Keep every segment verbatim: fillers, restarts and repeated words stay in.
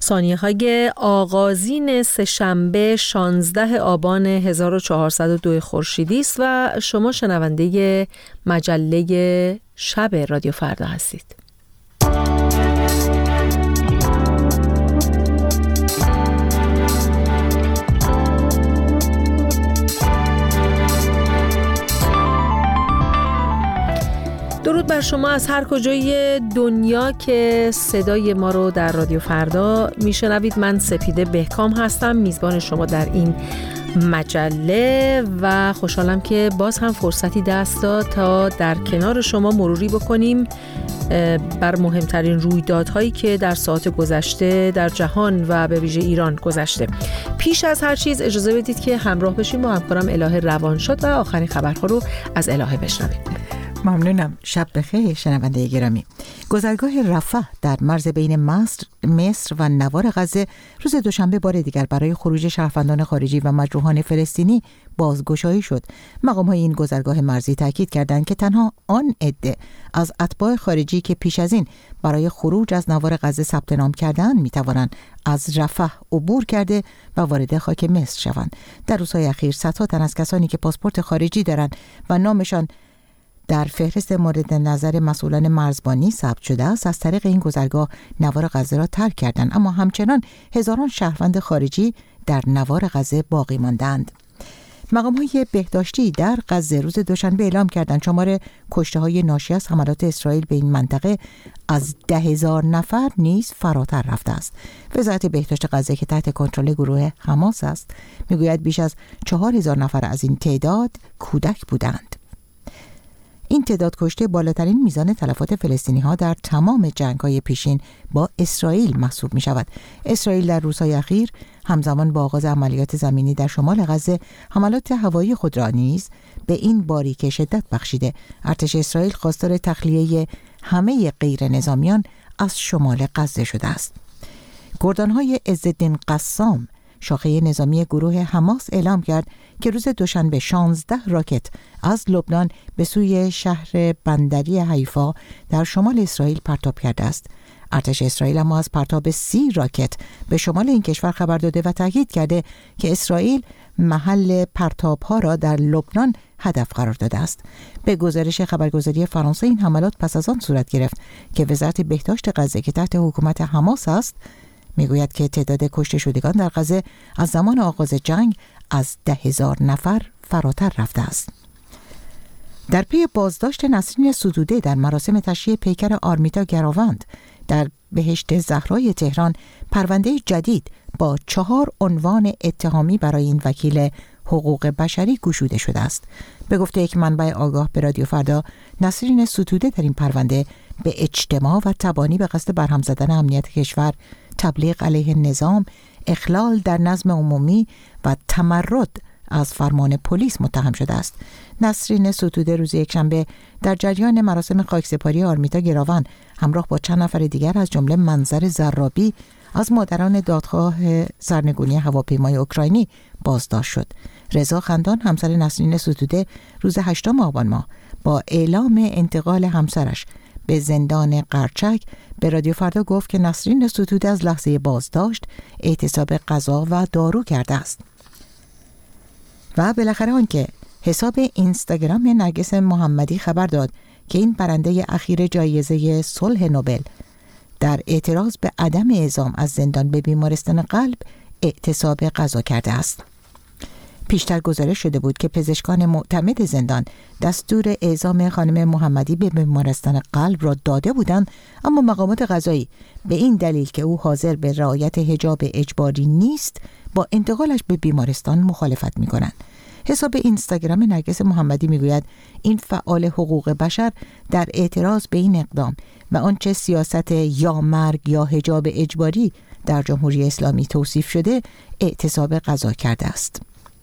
ثانیه های آغازین سه‌شنبه شانزده آبان هزار و چهارصد و دو خورشیدی است و شما شنونده مجله شب رادیو فردا هستید. درود بر شما از هر کجای دنیا که صدای ما رو در رادیو فردا میشنوید. من سپیده بهکام هستم، میزبان شما در این مجله و خوشحالم که باز هم فرصتی دست داد تا در کنار شما مروری بکنیم بر مهمترین رویدادهایی که در ساعات گذشته در جهان و به ویژه ایران گذشته. پیش از هر چیز اجازه بدید که همراه بشیم با همکارم الهه روانشاد و آخرین خبرها رو از الهه بشنویم. ممنونم. شب بخیر شنونده گرامی. گذرگاه رفح در مرز بین مصر مصر و نوار غزه روز دوشنبه بار دیگر برای خروج شهروندان خارجی و مجروحان فلسطینی بازگشایی شد. مقام‌های این گذرگاه مرزی تاکید کردند که تنها آن عده از اتباع خارجی که پیش از این برای خروج از نوار غزه ثبت نام کردند می‌توانند از رفح عبور کرده و وارد خاک مصر شوند. در روزهای اخیر صدها تن از کسانی که پاسپورت خارجی دارند و نامشان در فهرست مورد نظر مسئولان مرزبانی ثبت شده است از طریق این گذرگاه نوار غزه را ترک کردند، اما همچنان هزاران شهروند خارجی در نوار غزه باقی ماندند. مقام‌های بهداشتی در غزه روز دوشنبه اعلام کردند شمار کشته‌های ناشی از حملات اسرائیل به این منطقه از ده هزار نفر نیز فراتر رفته است. وزارت بهداشت غزه که تحت کنترل گروه حماس است میگوید بیش از چهار هزار نفر از این تعداد کودک بودند. این تعداد کشته بالاترین میزان تلفات فلسطینی ها در تمام جنگ های پیشین با اسرائیل محسوب می شود. اسرائیل در روزهای اخیر همزمان با آغاز عملیات زمینی در شمال غزه حملات هوایی خود را نیز به این باریکه شدت بخشیده. ارتش اسرائیل خواستار تخلیه همه غیر نظامیان از شمال غزه شده است. گردانهای عزالدین قسام شاخه نظامی گروه حماس اعلام کرد که روز دوشنبه شانزده راکت از لبنان به سوی شهر بندری حیفا در شمال اسرائیل پرتاب کرده است. ارتش اسرائیل اما از پرتاب سی راکت به شمال این کشور خبر داده و تاکید کرده که اسرائیل محل پرتاب‌ها را در لبنان هدف قرار داده است. به گزارش خبرگزاری فرانسه این حملات پس از آن صورت گرفت که وزارت بهداشت غزه که تحت حکومت حماس است میگوید که تعداد کشته شدگان در غزه از زمان آغاز جنگ از ده هزار نفر فراتر رفته است. در پی بازداشت نسرین ستوده در مراسم تشییع پیکر آرمیتا گراوند در بهشت زهرای تهران، پرونده جدید با چهار عنوان اتهامی برای این وکیل حقوق بشری گشوده شده است. به گفته یک منبع آگاه به رادیو فردا، نسرین ستوده در این پرونده به اجتماع و تبانی به قصد برهم زدن امنیت کشور، تبلیغ علیه نظام، اخلال در نظم عمومی و تمرد از فرمان پلیس متهم شده است. نسرین ستوده روز یکشنبه در جریان مراسم خاکسپاری آرمیتا گراوند همراه با چند نفر دیگر از جمله منظر زرابی از مادران دادخواه سرنگونی هواپیمای اوکراینی بازداشت شد. رضا خندان همسر نسرین ستوده روز هشتم آبان ماه با اعلام انتقال همسرش به زندان قرچک به رادیو فردا گفت که نسرین ستوده از لحظه بازداشت اعتصاب غذا و دارو کرده است. و بالاخره آنکه حساب اینستاگرام نرگس محمدی خبر داد که این برنده اخیر جایزه صلح نوبل در اعتراض به عدم اعزام از زندان به بیمارستان قلب اعتصاب غذا کرده است. پیشتر گزارش شده بود که پزشکان معتمد زندان دستور اعزام خانم محمدی به بیمارستان قلب را داده بودند، اما مقامات قضایی به این دلیل که او حاضر به رعایت حجاب اجباری نیست با انتقالش به بیمارستان مخالفت می‌کنند. حساب اینستاگرام نرگس محمدی میگوید این فعال حقوق بشر در اعتراض به این اقدام و آنچه سیاست یا مرگ یا حجاب اجباری در جمهوری اسلامی توصیف شده اعتصاب غذا کرده است.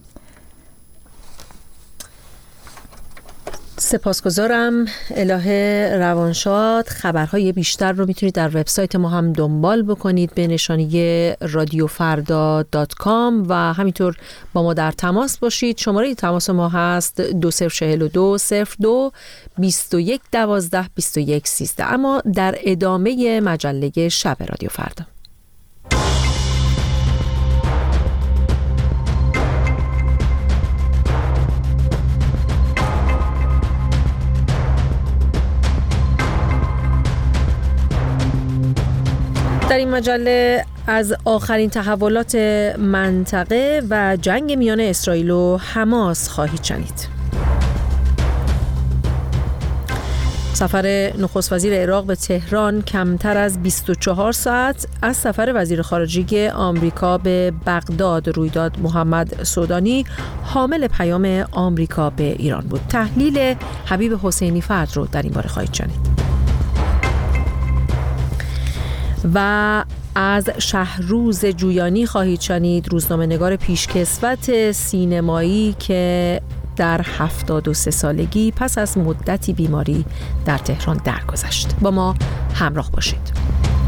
سپاسگزارم الهه روانشاد. خبرهای بیشتر رو میتونید در وبسایت ما هم دنبال بکنید به نشانی رادیو فردا دات کام و همینطور با ما در تماس باشید. شماره تماس ما هست دو صفر چهل و دو صفر دو بیست و یک دوازده بیست و یک سیزده. اما در ادامه مجله شب رادیو فردا این مجله از آخرین تحولات منطقه و جنگ میان اسرائیل و حماس خواهید شنید. سفر نخست وزیر عراق به تهران کمتر از بیست و چهار ساعت از سفر وزیر خارجه آمریکا به بغداد روی داد. محمد سودانی حامل پیام آمریکا به ایران بود. تحلیل حبیب حسینی فرد رو در این باره خواهید شنید. و از شهروز جویانی خواهید شنید، روزنامه‌نگار پیشکسوت سینمایی که در هفتاد و سه سالگی پس از مدتی بیماری در تهران درگذشت. با ما همراه باشید.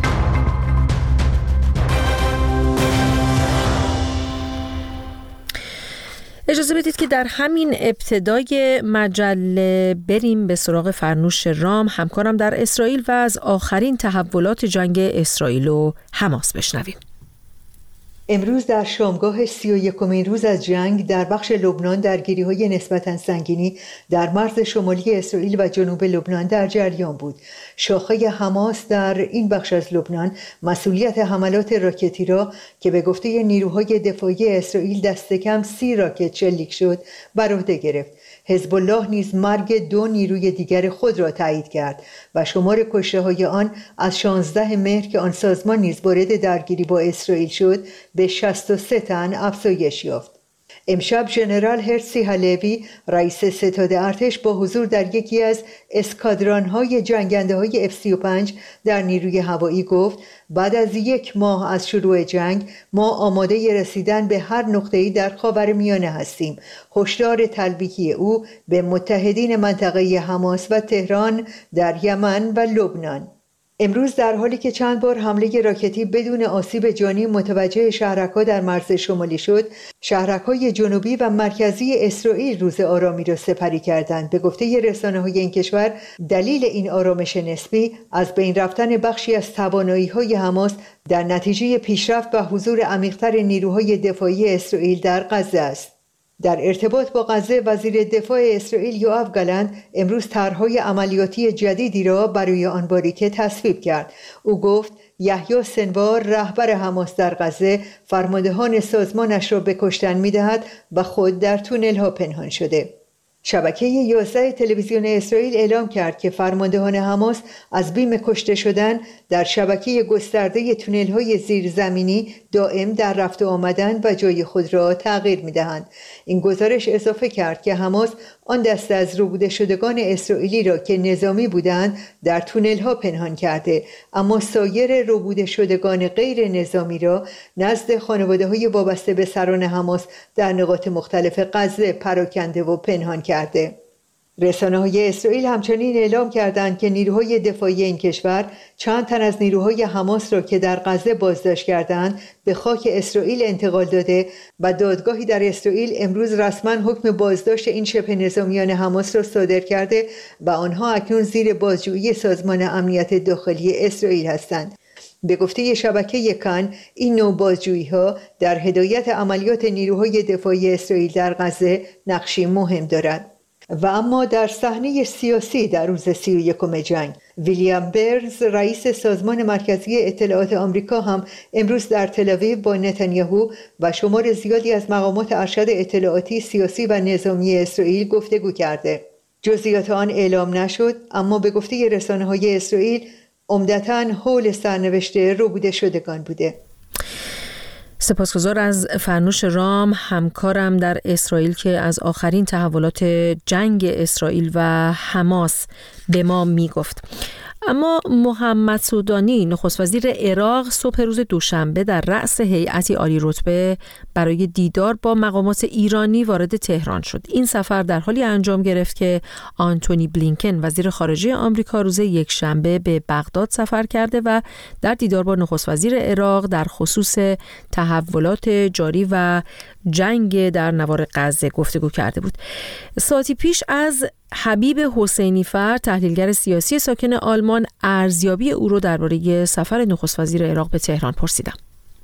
اجازه بدید که در همین ابتدای مجله بریم به سراغ فرنوش رام، همکارم در اسرائیل، و از آخرین تحولات جنگ اسرائیل و حماس بشنویم. امروز در شامگاه سی و یکمین روز از جنگ در بخش لبنان درگیری‌های نسبتاً سنگینی در مرز شمالی اسرائیل و جنوب لبنان در جریان بود. شاخه حماس در این بخش از لبنان مسئولیت حملات راکتی را که به گفته نیروهای دفاعی اسرائیل دست کم سی راکت شلیک شد بر عهده گرفت. حزب الله نیز مرگ دو نیروی دیگر خود را تایید کرد و شمار کشته‌های آن از شانزده مهر که آن سازمان نیز وارد درگیری با اسرائیل شد به شصت و سه تن افزایش یافت. امشب ژنرال هرسی هلوی رئیس ستاد ارتش با حضور در یکی از اسکادران‌های جنگنده‌های اف سی و پنج در نیروی هوایی گفت بعد از یک ماه از شروع جنگ ما آماده رسیدن به هر نقطه‌ای در خاورمیانه هستیم. هشدار تلویحی او به متحدین منطقه حماس و تهران در یمن و لبنان. امروز در حالی که چند بار حمله راکتی بدون آسیب جانی متوجه شهرک‌ها در مرز شمالی شد، شهرک‌های جنوبی و مرکزی اسرائیل روز آرامی را سپری کردند. به گفته رسانه‌های این کشور، دلیل این آرامش نسبی از بین رفتن بخشی از توانایی‌های حماس در نتیجه پیشرفت و حضور عمیق‌تر نیروهای دفاعی اسرائیل در غزه است. در ارتباط با غزه، وزیر دفاع اسرائیل یوآف گالنت امروز طرح‌های عملیاتی جدیدی را برای آن باریکه تصویب کرد. او گفت یحیی سنوار رهبر حماس در غزه فرماندهان سازمانش را به کشتن می‌دهد و خود در تونل‌ها پنهان شده. شبکه یازده تلویزیون اسرائیل اعلام کرد که فرماندهان حماس از بیم کشته شدن در شبکه گسترده تونل‌های زیرزمینی دائم در رفت و آمدن و جای خود را تغییر می‌دهند. این گزارش اضافه کرد که حماس آن دسته از ربوده شدگان اسرائیلی را که نظامی بودند در تونل‌ها پنهان کرده، اما سایر ربوده شدگان غیر نظامی را نزد خانواده‌های وابسته به سران حماس در نقاط مختلف غزه پراکنده و پنهان کرده. رسانه‌های اسرائیل همچنین اعلام کردند که نیروهای دفاعی این کشور چند تن از نیروهای حماس را که در غزه بازداشت کردند به خاک اسرائیل انتقال داده و دادگاهی در اسرائیل امروز رسما حکم بازداشت این شبه نظامیان حماس را صادر کرده و آنها اکنون زیر بازجویی سازمان امنیت داخلی اسرائیل هستند. به گفته شبکه کان، این نوع بازجویی‌ها در هدایت عملیات نیروهای دفاعی اسرائیل در غزه نقشی مهم دارد. و اما در صحنه سیاسی در روز سی و یکم جنگ، ویلیام برنز رئیس سازمان مرکزی اطلاعات آمریکا هم امروز در تل‌آویو با نتانیاهو و شمار زیادی از مقامات ارشد اطلاعاتی، سیاسی و نظامی اسرائیل گفتگو کرده. جزئیات آن اعلام نشد، اما به گفته رسانه‌های اسرائیل عمدتاً حول سرنوشت ربوده شدگان بوده. سپاسگزار از فرنوش رام، همکارم در اسرائیل، که از آخرین تحولات جنگ اسرائیل و حماس به ما می گفت. اما محمد سودانی نخست وزیر عراق صبح روز دوشنبه در رأس هیئتی عالی رتبه برای دیدار با مقامات ایرانی وارد تهران شد. این سفر در حالی انجام گرفت که آنتونی بلینکن وزیر خارجه آمریکا روز یکشنبه به بغداد سفر کرده و در دیدار با نخست وزیر عراق در خصوص تحولات جاری و جنگ در نوار غزه گفتگو کرده بود. ساعتی پیش از حبیب حسینی فرد، تحلیلگر سیاسی ساکن آلمان، ارزیابی او رو درباره سفر نخست وزیر عراق به تهران پرسیدم.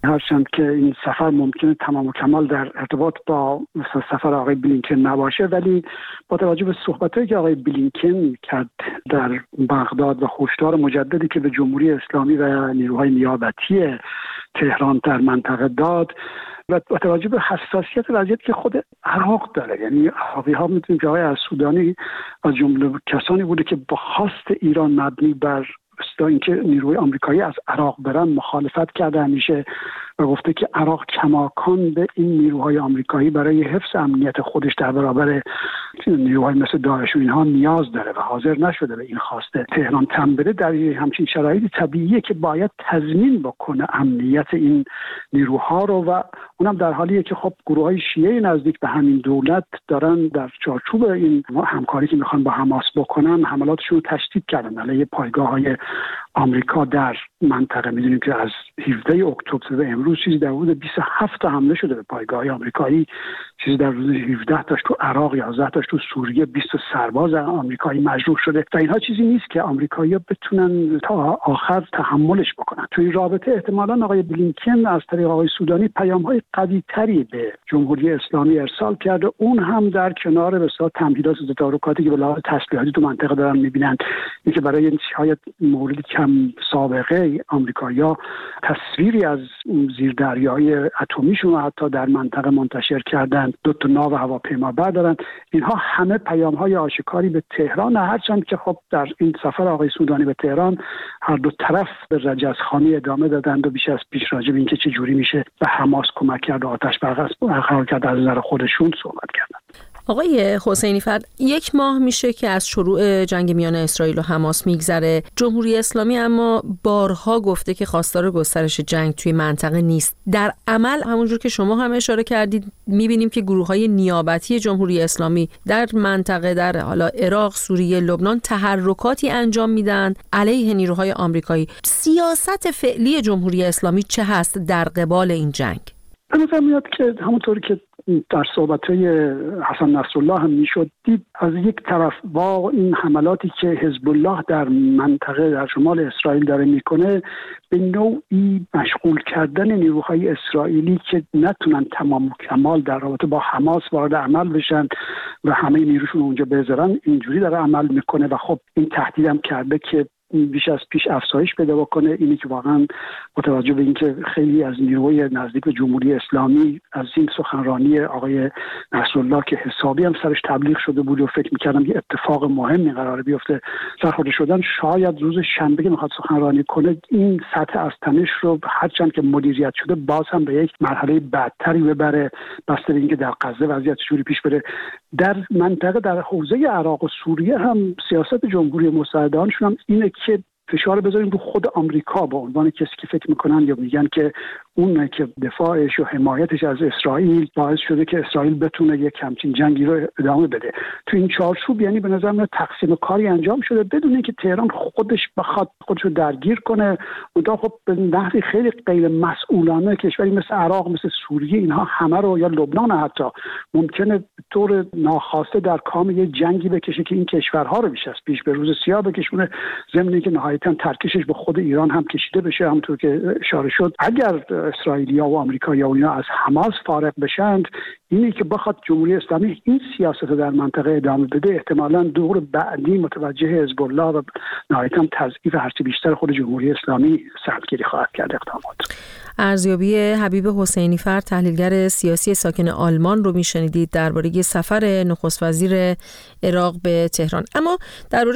هرچند که این سفر ممکنه تمام و کمال در ارتباط با مثلا سفر آقای بلینکن نباشه، ولی با توجه به صحبتایی که آقای بلینکن کرد در بغداد و هشدار مجددی که به جمهوری اسلامی و نیروهای نیابتی تهران در منطقه داد و با توجه به حساسیت وضعیتی که خود عراق داره، یعنی عراقی ها می‌دونیم که آقای السودانی از جمله کسانی بوده که با خواست ایران مبنی بر استا اینکه نیروی آمریکایی از عراق برن مخالفت کرده همیشه و گفته که عراق کماکان به این نیروهای آمریکایی برای حفظ امنیت خودش در برابر نیروهای مثل داعش و اینها نیاز داره و حاضر نشده به این خواسته تهران تن بده. در همچین شرایطی طبیعیه که باید تضمین بکنه امنیت این نیروها رو و اونم در حالیه که خب گروه‌های شیعه نزدیک به همین دولت دارن در چارچوب این همکاری که میخوان با حماس بکنن حملاتشون رو تشدید کردن علیه پایگاه‌های آمریکا در منطقه. میدونیم که از هفدهم اکتبر به امروز چیزی در حدود بیست و هفت تا حمله شده به پایگاه‌های آمریکایی، چیزی در حدود هفده تاش تو عراق، یازده تاش تو سوریه، بیست سرباز آمریکایی مجروح شده و اینها چیزی نیست که آمریکایی‌ها بتونن تا آخر تحملش بکنن. تو این رابطه احتمالاً آقای بلینکن از طریق آقای سودانی پیام‌های قوی‌تری به جمهوری اسلامی ارسال کرده، اون هم در کنار بسیار تمهیدات و تدارکاتی که به لحاظ تسلیحاتی تو منطقه دارن می‌بینن، اینکه برای شاید مورد کم سابقه آمریکایی‌ها تصویری از زیردریایی اتمیشون حتی در منطقه منتشر کردن، دو تا ناو هواپیما بردارن. اینها همه پیام‌های آشکاری به تهران، هرچند که خب در این سفر آقای سودانی به تهران هر دو طرف به رجزخوانی ادامه دادند و بیش از پیش راجع به اینکه چه جوری میشه به حماس کمک کرد و آتش برقرار کرد از نظر خودشون صحبت کردن. آقای حسینی فرد، یک ماه میشه که از شروع جنگ میان اسرائیل و حماس میگذره. جمهوری اسلامی اما بارها گفته که خواستار گسترش جنگ توی منطقه نیست. در عمل همونجور که شما هم اشاره کردید میبینیم که گروه‌های نیابتی جمهوری اسلامی در منطقه، در حالا عراق، سوریه، لبنان تحرکاتی انجام میدن علیه نیروهای آمریکایی. سیاست فعلی جمهوری اسلامی چه هست در قبال این جنگ؟ به نظر میاد که همونطوری که در صحبت‌های حسن نصرالله هم میشد دید، از یک طرف با این حملاتی که حزب الله در منطقه در شمال اسرائیل داره میکنه به نوعی مشغول کردن نیروهای اسرائیلی که نتونن تمام و کمال در رابطه با حماس وارد عمل بشن و همه نیروشون اونجا بذارن، اینجوری داره عمل میکنه و خب این تهدیدم کرده که بیش از پیش افزایش پیدا بکنه. اینی که واقعا با توجه به اینکه خیلی از نیروهای نزدیک به جمهوری اسلامی از این سخنرانی آقای نصرالله که حسابی هم سرش تبلیغ شده بود و فکر می‌کردم یه اتفاق مهمی قراره بیفته سرخورده شدن، شاید روز شنبه که میخواد سخنرانی کنه این سطح از تنش رو هرچند که مدیریت شده باز هم به یک مرحله بدتری ببره، بسته به اینکه در غزه وضعیت چجوری پیش بره. در منطقه در حوزه عراق و سوریه هم سیاست جمهوری مساعدانشون هم اینه که فشار بذاریم رو خود آمریکا به عنوان کسی که فکر میکنن یا میگن که اون که دفاعش و حمایتش از اسرائیل باعث شده که اسرائیل بتونه یک همچین جنگی رو ادامه بده. تو این چارچوب یعنی به نظر میاد تقسیم کاری انجام شده بدون اینکه تهران خودش بخواد خودش رو درگیر کنه. اونجا خب به نحوی خیلی غیر مسئولانه کشوری مثل عراق، مثل سوریه، اینها همه رو، یا لبنان حتی، ممکنه طور ناخواسته در کام یه جنگی بکشه که این کشورها رو بیش از پیش به روز سیاه بکشونه، ضمن اینکه نهایتاً ترکشش به خود ایران هم کشیده بشه. همونطور که اشاره شد اگر اسرائیلیا و آمریکایی‌ها و اینا از حماس فارغ بشند، اینی که بخواد جمهوری اسلامی این سیاست رو در منطقه ادامه بده، احتمالاً دور بعدی متوجه حزب الله و نهایتاً تضعیف هرچی بیشتر خود جمهوری اسلامی سختگیری خواهد کرد اقدامات. ارزیابی حبیب حسینی فرد، تحلیلگر سیاسی ساکن آلمان رو میشنیدید درباره سفر نخست وزیر عراق به تهران. اما درباره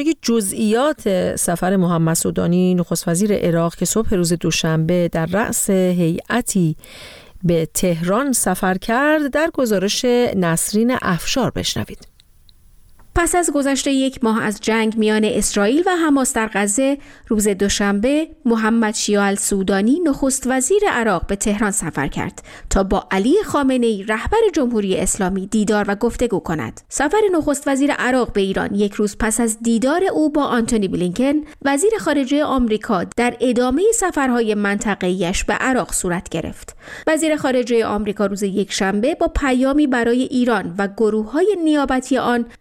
جزئیات سفر محمد سودانی نخست وزیر عراق که صبح روز دوشنبه در رأس هیئتی به تهران سفر کرد در گزارش نسرین افشار بشنوید. پس از گذشت یک ماه از جنگ میان اسرائیل و حماس در غزه، روز دوشنبه محمد شیاع السودانی نخست وزیر عراق به تهران سفر کرد تا با علی خامنه‌ای رهبر جمهوری اسلامی دیدار و گفتگو کند. سفر نخست وزیر عراق به ایران یک روز پس از دیدار او با آنتونی بلینکن وزیر خارجه آمریکا در ادامه سفرهای منطقه‌ایش به عراق صورت گرفت. وزیر خارجه آمریکا روز یکشنبه با پیامی برای ایران و گروه‌های نیابتی آن به آقای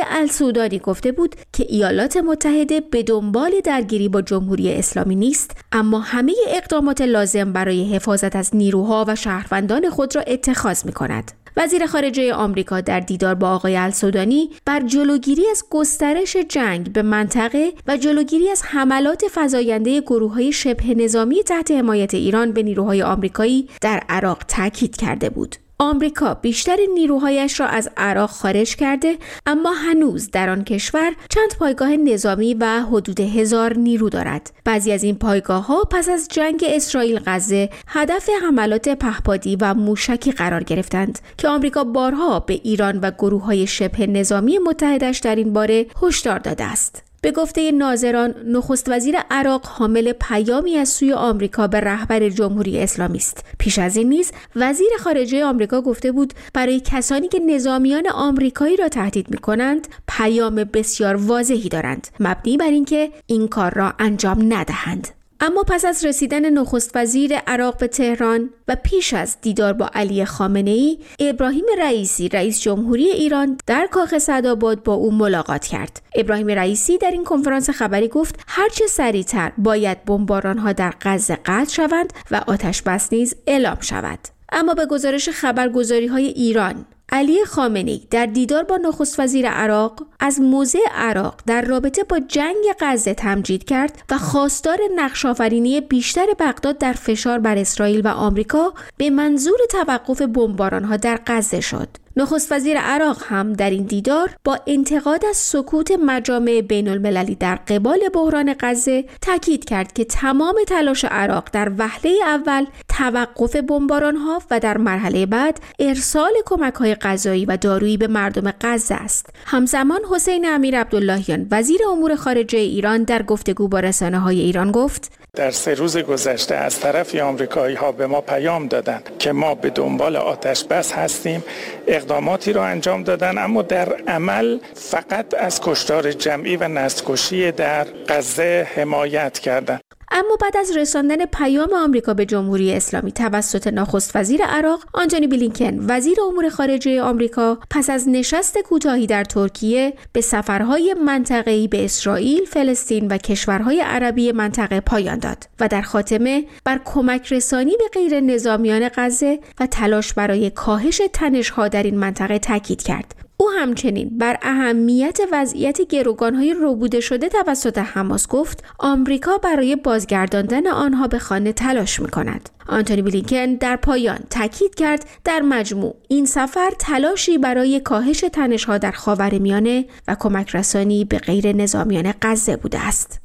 السودانی گفته بود که ایالات متحده به دنبال درگیری با جمهوری اسلامی نیست، اما همه اقدامات لازم برای حفاظت از نیروها و شهروندان خود را اتخاذ می‌کند. وزیر خارجه آمریکا در دیدار با آقای السودانی بر جلوگیری از گسترش جنگ به منطقه و جلوگیری از حملات فزاینده گروه‌های شبه نظامی تحت حمایت ایران به نیروهای آمریکایی در عراق تاکید کرده بود. آمریکا بیشتر نیروهایش را از عراق خارج کرده، اما هنوز در آن کشور چند پایگاه نظامی و حدود هزار نیرو دارد. بعضی از این پایگاه‌ها پس از جنگ اسرائیل غزه هدف حملات پهپادی و موشکی قرار گرفتند که آمریکا بارها به ایران و گروه‌های شبه نظامی متحدش در این باره هشدار داده است. به گفته ناظران، نخست وزیر عراق حامل پیامی از سوی آمریکا به رهبر جمهوری اسلامی است. پیش از این نیز وزیر خارجه آمریکا گفته بود برای کسانی که نظامیان آمریکایی را تهدید می‌کنند، پیام بسیار واضحی دارند، مبنی بر اینکه این کار را انجام ندهند. اما پس از رسیدن نخست وزیر عراق به تهران و پیش از دیدار با علی خامنه‌ای، ابراهیم رئیسی رئیس جمهوری ایران در کاخ سعدآباد با او ملاقات کرد. ابراهیم رئیسی در این کنفرانس خبری گفت هرچه سریعتر باید بمباران‌ها در غزه قطع شوند و آتش بس نیز اعلام شود. اما به گزارش خبرگزاری‌های ایران، علی خامنه‌ای در دیدار با نخست وزیر عراق از موضع عراق در رابطه با جنگ غزه تمجید کرد و خواستار نقش‌آفرینی بیشتر بغداد در فشار بر اسرائیل و آمریکا به منظور توقف بمباران‌ها در غزه شد. نخست وزیر عراق هم در این دیدار با انتقاد از سکوت مجامع بین المللی در قبال بحران غزه تاکید کرد که تمام تلاش عراق در وهله اول توقف بمباران‌ها و در مرحله بعد ارسال کمک‌های غذایی و دارویی به مردم غزه است. همزمان حسین امیر عبداللهیان وزیر امور خارجه ایران در گفتگو با رسانه‌های ایران گفت در سه روز گذشته از طرف آمریکایی‌ها به ما پیام دادند که ما به دنبال آتش بس هستیم، اقداماتی را انجام دادن، اما در عمل فقط از کشتار جمعی و نسل‌کشی در غزه حمایت کردند. اما بعد از رساندن پیام آمریکا به جمهوری اسلامی توسط نخست وزیر عراق، آنتونی بلینکن وزیر امور خارجه آمریکا پس از نشست کوتاهی در ترکیه به سفرهای منطقه‌ای به اسرائیل، فلسطین و کشورهای عربی منطقه پایان داد و در خاتمه بر کمک رسانی به غیر نظامیان غزه و تلاش برای کاهش تنش‌ها در این منطقه تاکید کرد. او همچنین بر اهمیت وضعیت گروگان‌های ربوده شده توسط حماس گفت آمریکا برای بازگرداندن آنها به خانه تلاش می‌کند. آنتونی بلینکن در پایان تاکید کرد در مجموع این سفر تلاشی برای کاهش تنش‌ها در خاورمیانه و کمک رسانی به غیر نظامیان غزه بوده است.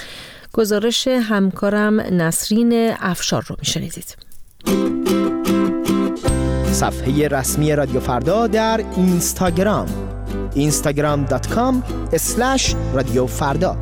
گزارش همکارم نسرین افشار رو می‌شنیدید. صفحه رسمی رادیو فردا در اینستاگرام اینستاگرام دات کام اسلش رادیو فردا.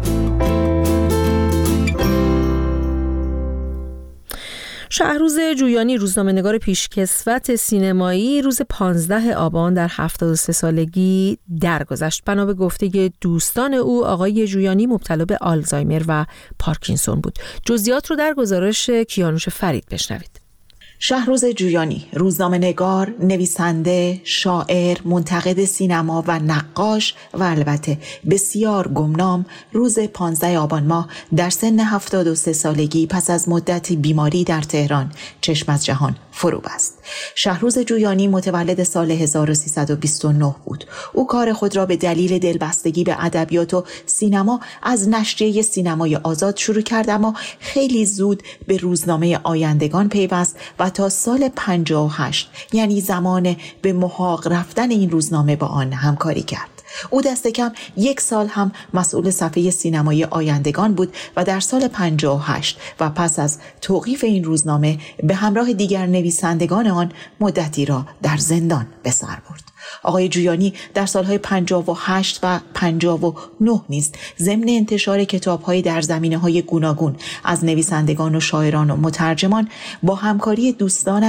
شهروز جویانی روزنامه‌نگار پیشکسوت سینمایی روز پانزده آبان در هفتاد و سه سالگی درگذشت. بنا به گفته دوستان او، آقای جویانی مبتلا به آلزایمر و پارکینسون بود. جزئیات رو در گزارش کیانوش فرید بشنوید. شهروز جویانی روزنامه‌نگار، نویسنده، شاعر، منتقد سینما و نقاش و البته بسیار گمنام روز پانزده آبان ماه در سن هفتاد و سه سالگی پس از مدتی بیماری در تهران چشم از جهان فرو بست. شهروز جویانی متولد سال هزار و سیصد و بیست و نه بود. او کار خود را به دلیل دلبستگی به ادبیات و سینما از نشریه سینمای آزاد شروع کرد، اما خیلی زود به روزنامه آیندگان پیوست و تا سال پنجاه و هشت، یعنی زمان به محاق رفتن این روزنامه، با آن همکاری کرد. او دست کم یک سال هم مسئول صفحه سینمایی آیندگان بود و در سال پنجاه و هشت و پس از توقیف این روزنامه به همراه دیگر نویسندگان آن مدتی را در زندان به سر برد. آقای جویانی در سالهای پنجاه و هشت و پنجاه و نه نیز ضمن انتشار کتاب‌های در زمینه‌های گوناگون از نویسندگان و شاعران و مترجمان با همکاری دوستانش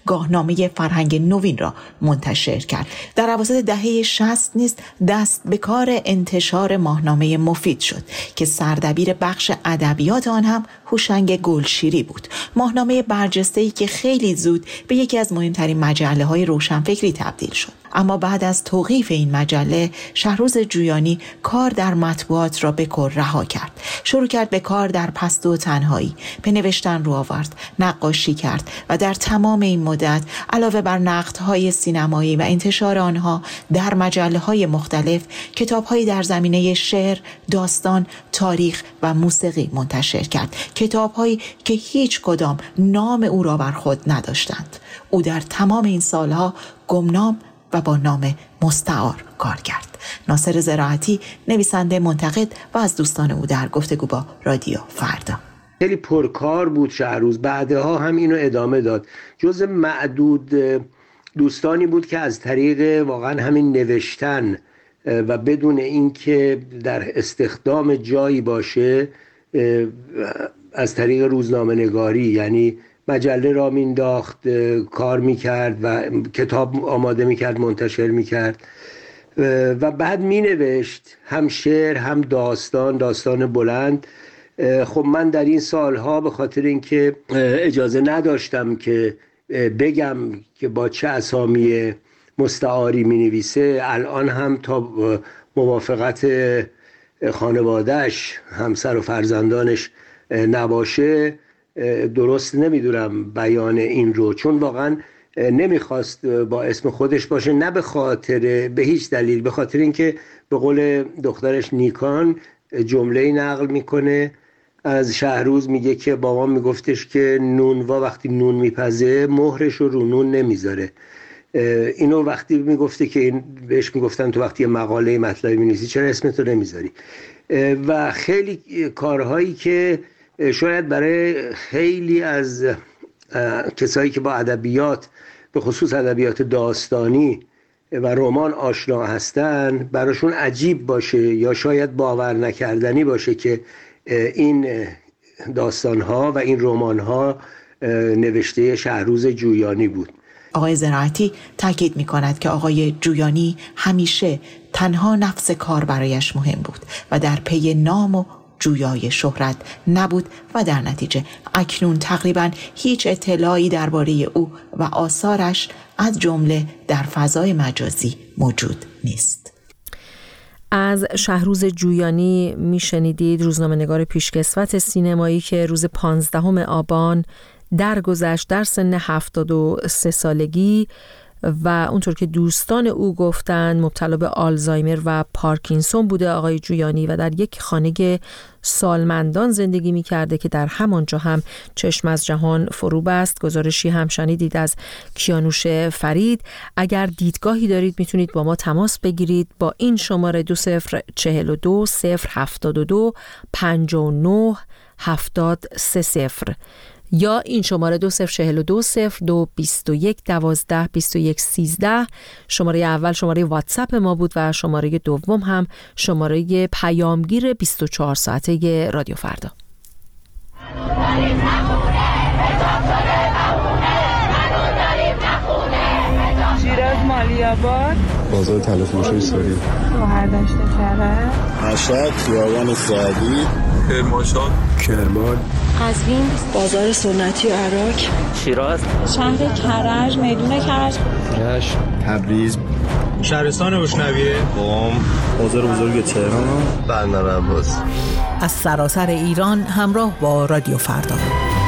گاهنامه فرهنگ نوین را منتشر کرد. در اواسط دهه شصت نیز دست به کار انتشار ماهنامه مفید شد که سردبیر بخش ادبیات آن هم هوشنگ گلشیری بود. ماهنامه برجسته‌ای که خیلی زود به یکی از مهمترین مجله‌های روشنفکری تبدیل شد. اما بعد از توقیف این مجله، شهروز جویانی کار در مطبوعات را به کل رها کرد. شروع کرد به کار در پست و تنهایی، به نوشتن رو آورد، نقاشی کرد و در تمام این مدت علاوه بر نقدهای سینمایی و انتشار آنها در مجله‌های مختلف، کتاب‌هایی در زمینه شعر، داستان، تاریخ و موسیقی منتشر کرد. کتاب‌هایی که هیچ کدام نام او را بر خود نداشتند. او در تمام این سالها گمنام و با نام مستعار کار کرد. ناصر زراعتی، نویسنده، منتقد و از دوستان او در گفتگو با رادیو فردا. خیلی پرکار بود شهروز، بعدها هم اینو ادامه داد. جز معدود دوستانی بود که از طریق واقعا همین نوشتن و بدون اینکه در استخدام جایی باشه، از طریق روزنامه نگاری، یعنی مجله را مینداخت، کار میکرد و کتاب آماده میکرد، منتشر میکرد و بعد مینوشت هم شعر هم داستان، داستان بلند. خب من در این سالها به خاطر اینکه اجازه نداشتم که بگم که با چه اسامی مستعاری مینویسه، الان هم تا موافقت خانواده‌اش، همسر و فرزندانش نباشه، درست نمیدونم بیان این رو، چون واقعا نمیخواست با اسم خودش باشه، نه به خاطر به هیچ دلیل، به خاطر اینکه به قول دخترش نیکان جمله نقل میکنه از شهروز، میگه که بابام میگفتش که نونوا وقتی نون میپزه مهرش رو رو نون نمیذاره. اینو وقتی میگفته که این بهش میگفتن تو وقتی مقاله مطلبی مینویسی چرا اسمتو نمیذاری، و خیلی کارهایی که شاید برای خیلی از کسایی که با ادبیات، به خصوص ادبیات داستانی و رمان آشنا هستن، براشون عجیب باشه یا شاید باور نکردنی باشه که این داستانها و این رمانها نوشته شهروز جویانی بود. آقای زراعتی تاکید می کند که آقای جویانی همیشه تنها نفس کار برایش مهم بود و در پی نام و جویای شهرت نبود و در نتیجه اکنون تقریبا هیچ اطلاعی درباره او و آثارش از جمله در فضای مجازی موجود نیست. از شهروز جویانی میشنیدید، روزنامه‌نگار پیشکسوت سینمایی که روز پانزدهم آبان درگذشت در سن هفتاد و سه سالگی و اونطور که دوستان او گفتن مبتلا به آلزایمر و پارکینسون بوده آقای جویانی و در یک خانه سالمندان زندگی می کرده که در همانجا هم چشم از جهان فرو بست. گزارشی هم شنیدید از کیانوش فرید. اگر دیدگاهی دارید میتونید با ما تماس بگیرید با این شماره دو صفر چهل و دو صفر هفتاد و دو پنجاه و نه هفتاد سه صفر یا این شماره دو صفر چهل و دو صفر دو بیست و یک دوازده بیست و یک سیزده. شماره اول شماره واتساپ ما بود و شماره دوم هم شماره پیامگیر بیست و چهار ساعته رادیو فردا. شیراز مالی‌آباد، بازار تلفروشی سوری، شهردشت کرج، مشهد، خیابان سعدی، کرمانشاه، کرمان، قزوین، بازار سنتی عراق، شیراز، شهر کرج، میدون کرج، رشت، تبریز، شهرستان بوشنویه، قم، بازار بزرگ تهران، بندر عباس. از سراسر ایران همراه با رادیو فردا.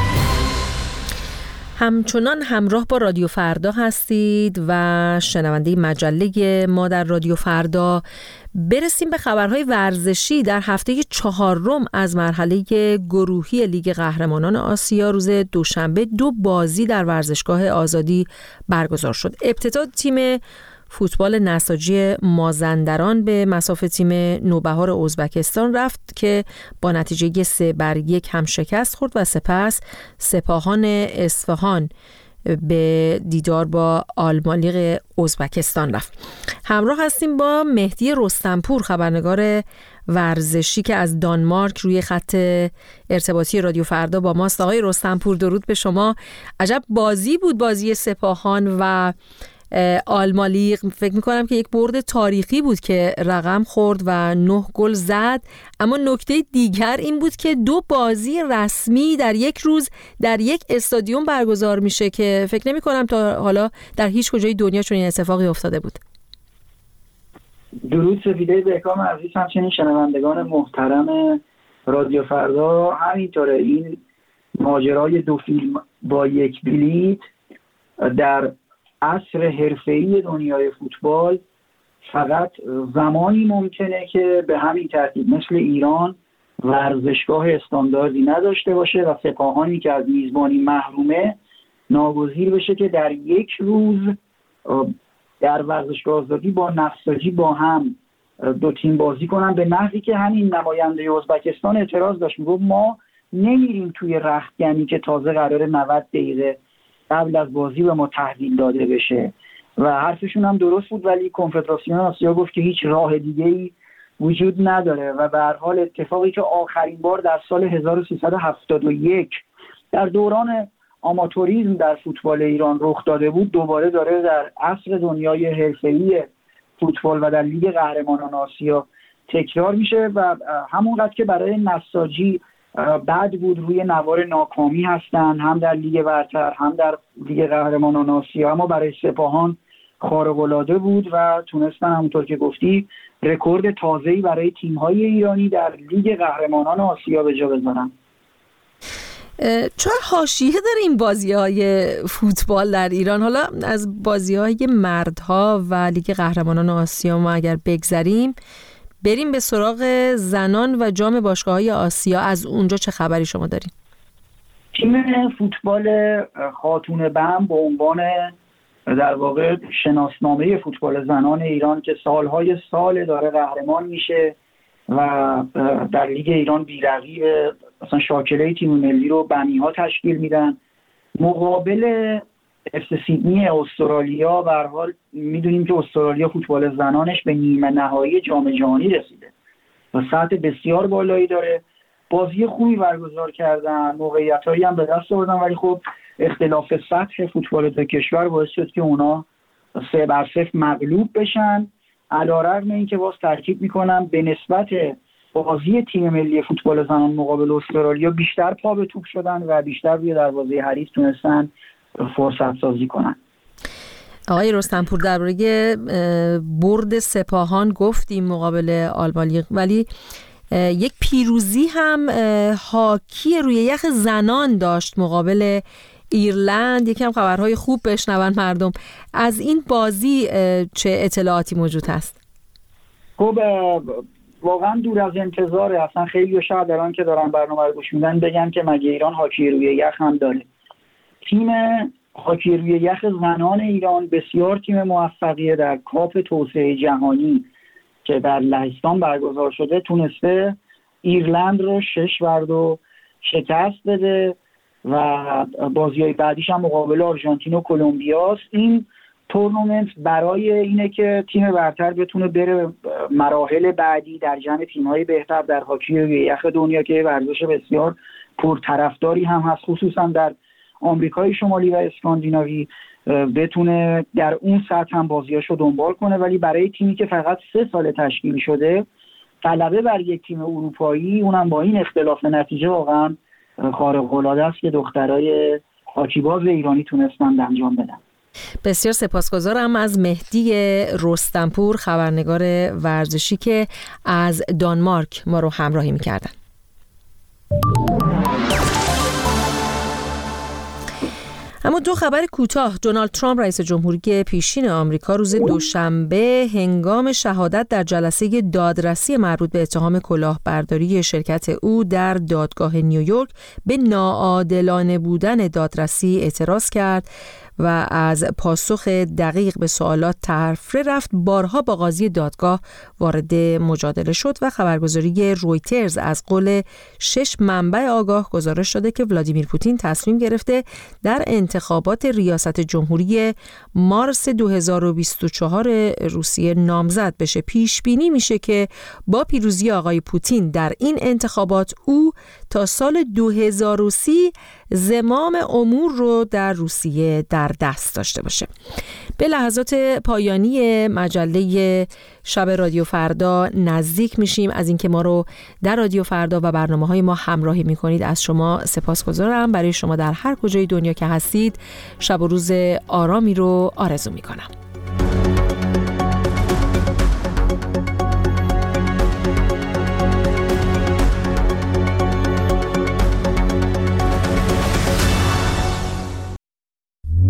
همچنان همراه با رادیو فردا هستید و شنونده مجله ما در رادیو فردا. برسیم به خبرهای ورزشی. در هفته چهارم از مرحله گروهی لیگ قهرمانان آسیا روز دوشنبه دو بازی در ورزشگاه آزادی برگزار شد. ابتدا تیم فوتبال نساجی مازندران به مصاف تیم نوبهار ازبکستان رفت که با نتیجه سه بر یک هم شکست خورد و سپس سپاهان اصفهان به دیدار با آلمالیق ازبکستان رفت. همراه هستیم با مهدی رستمپور، خبرنگار ورزشی که از دانمارک روی خط ارتباطی رادیو فردا با ماست. آقای رستمپور درود به شما. عجب بازی بود بازی سپاهان و آلمالیق. فکر میکنم که یک برد تاریخی بود که رقم خورد و نه گل زد، اما نکته دیگر این بود که دو بازی رسمی در یک روز در یک استادیوم برگزار میشه که فکر نمی کنم تا حالا در هیچ کجای دنیا چنین اتفاقی افتاده بود. درود سپیده بهکام عزیز، همچنین شنوندگان محترم رادیو فردا. همینطوره، این ماجرای دو فیلم با یک بلیت در عصر حرفه‌ای دنیای فوتبال فقط زمانی ممکنه که به همین ترتیب مثل ایران ورزشگاه استانداردی نداشته باشه و سپاهانی که از میزبانی محرومه ناگزیر بشه که در یک روز در ورزشگاه آزادی با نساجی با هم دو تیم بازی کنن، به نحوی که همین نماینده ازبکستان اعتراض داشت، میگفت ما نمیریم توی رختکنی که تازه قراره نود دقیقه قبل از بازی به ما تحویل داده بشه و حرفشون هم درست بود، ولی کنفدراسیون آسیا گفت که هیچ راه دیگه‌ای وجود نداره و به هر حال اتفاقی که آخرین بار در سال هزار و سیصد و هفتاد و یک در دوران آماتوریسم در فوتبال ایران رخ داده بود دوباره داره در عصر دنیای حرفه‌ای فوتبال و در لیگ قهرمانان آسیا تکرار میشه و همونقدر که برای نساجی بد بود روی نوار ناکامی هستن هم در لیگ برتر هم در لیگ قهرمانان آسیا، اما برای سپاهان خارق‌العاده بود و تونستن همونطور که گفتی رکورد تازه‌ای برای تیم‌های ایرانی در لیگ قهرمانان آسیا به جا بذارن. چرا حاشیه داره این بازی‌های فوتبال در ایران؟ حالا از بازی‌های مردها و لیگ قهرمانان آسیا ما اگر بگذریم، بریم به سراغ زنان و جام باشگاه‌های آسیا. از اونجا چه خبری شما دارین؟ تیم فوتبال خاتون بم به عنوان در واقع شناسنامه فوتبال زنان ایران که سالهای سال داره قهرمان میشه و در لیگ ایران بی‌رقیب، مثلا شاکله تیم ملی رو بنی‌ها تشکیل میدن، مقابل اف سیدنی استرالیا. به هر حال میدونیم که استرالیا فوتبال زنانش به نیمه نهایی جام جهانی رسیده و سطح بسیار بالایی داره. بازی خوبی برگزار کردن، موقعیتایی هم به دست آوردن، ولی خب اختلاف سطح فوتبال دو کشور باعث شد که اونا سه بر صفر مغلوب بشن. علیرغم اینکه باز تاکید میکنم به نسبت بازی تیم ملی فوتبال زنان مقابل استرالیا بیشتر پا به توپ شدن و بیشتر روی دروازه حریف تونستن فرصت سازی کنن. آقای رستمپور درباره برد سپاهان گفتیم مقابل آلمالیق، ولی یک پیروزی هم هاکی روی یخ زنان داشت مقابل ایرلند. یکم خبرهای خوب بشنون مردم. از این بازی چه اطلاعاتی موجود هست؟ خب واقعا دور از انتظاره. اصلا خیلی شاید الان که دارن برنامه رو گوش میدن بگن که مگه ایران هاکی روی یخ هم داره. تیم هاکی روی یخ زنان ایران بسیار تیم موفقیه. در کاپ توسعه جهانی که در لهستان برگزار شده تونسته ایرلند رو شش بر دو شکست بده و بازی‌های بعدیش هم مقابل آرژانتین و کلمبیا است. این تورنمنت برای اینه که تیم برتر بتونه بره مراحل بعدی در جمع تیم‌های بهتر در هاکی روی یخ دنیا که ورزش بسیار پرطرفداری هم هست، خصوصا در آمریکای شمالی و اسکاندیناوی، بتونه در اون سطح هم بازیاشو دنبال کنه. ولی برای تیمی که فقط سه سال تشکیل شده غلبه بر یک تیم اروپایی، اونم با این اختلاف نتیجه، واقعا خارق‌العاده است که دخترای هاکیباز ایرانی تونستن انجام بدن. بسیار سپاسگزارم از مهدی رستمپور، خبرنگار ورزشی که از دانمارک ما رو همراهی می‌کردن. اما دو خبر کوتاه. دونالد ترامپ رئیس جمهوری پیشین آمریکا روز دوشنبه هنگام شهادت در جلسه دادرسی مربوط به اتهام کلاهبرداری شرکت او در دادگاه نیویورک به ناعادلانه بودن دادرسی اعتراض کرد و از پاسخ دقیق به سوالات تفره رفت، بارها با قاضی دادگاه وارد مجادله شد و خبرگزاری رویترز از قول شش منبع آگاه گزارش شده که ولادیمیر پوتین تصمیم گرفته در انتخابات ریاست جمهوری مارس دو هزار و بیست و چهار روسیه نامزد بشه. پیش بینی میشه که با پیروزی آقای پوتین در این انتخابات او تا سال دو هزار و سی زمام امور رو در روسیه در دست داشته باشه. به لحظات پایانی مجله شب رادیو فردا نزدیک میشیم. از اینکه ما رو در رادیو فردا و برنامه‌های ما همراهی میکنید از شما سپاسگزارم. برای شما در هر کجای دنیا که هستید شب و روز آرامی رو آرزو میکنم.